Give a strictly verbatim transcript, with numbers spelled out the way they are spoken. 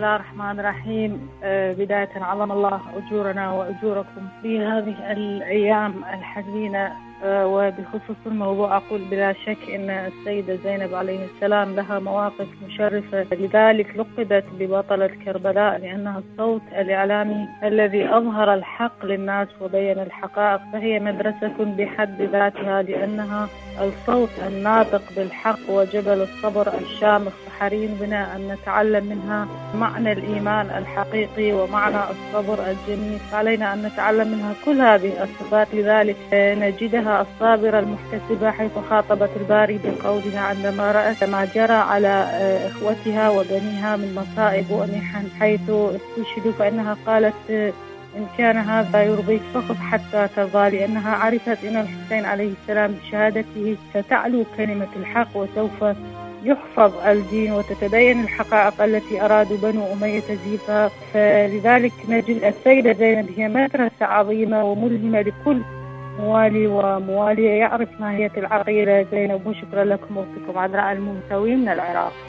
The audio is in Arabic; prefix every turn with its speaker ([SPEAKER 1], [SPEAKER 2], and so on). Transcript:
[SPEAKER 1] الله الرحمن الرحيم. آه، بداية عظم الله أجورنا وأجوركم في هذه الأيام الحزينة، آه، وبخصوص الموضوع أقول بلا شك أن السيدة زينب عليه السلام لها مواقف مشرفة، لذلك لقبت ببطلة كربلاء لأنها الصوت الإعلامي الذي أظهر الحق للناس وبين الحقائق، فهي مدرسة بحد ذاتها لأنها الصوت الناطق بالحق وجبل الصبر الشامخ، فحري بنا أن نتعلم منها معنى الإيمان الحقيقي ومعنى الصبر الجميل، فعلينا أن نتعلم منها كل هذه الصفات. لذلك نجدها الصابرة المحتسبة حيث خاطبت الباري بقولها عندما رأت ما جرى على إخوتها وبنيها من مصائب ومحن حيث استشهدوا، فإنها قالت إن كان هذا يرضيك فخذ حتى ترضى، لأنها عرفت أن الحسين عليه السلام بشهادته ستعلو كلمة الحق وسوف يحفظ الدين وتتبين الحقائق التي أرادوا بنو أمية تزييفها. فلذلك نجد السيدة زينب هي مدرسة عظيمة وملهمة لكل موالي وموالية يعرف ماهية العقيدة زينب. وشكرا لكم وفيكم عذراء المنتوي من العراق.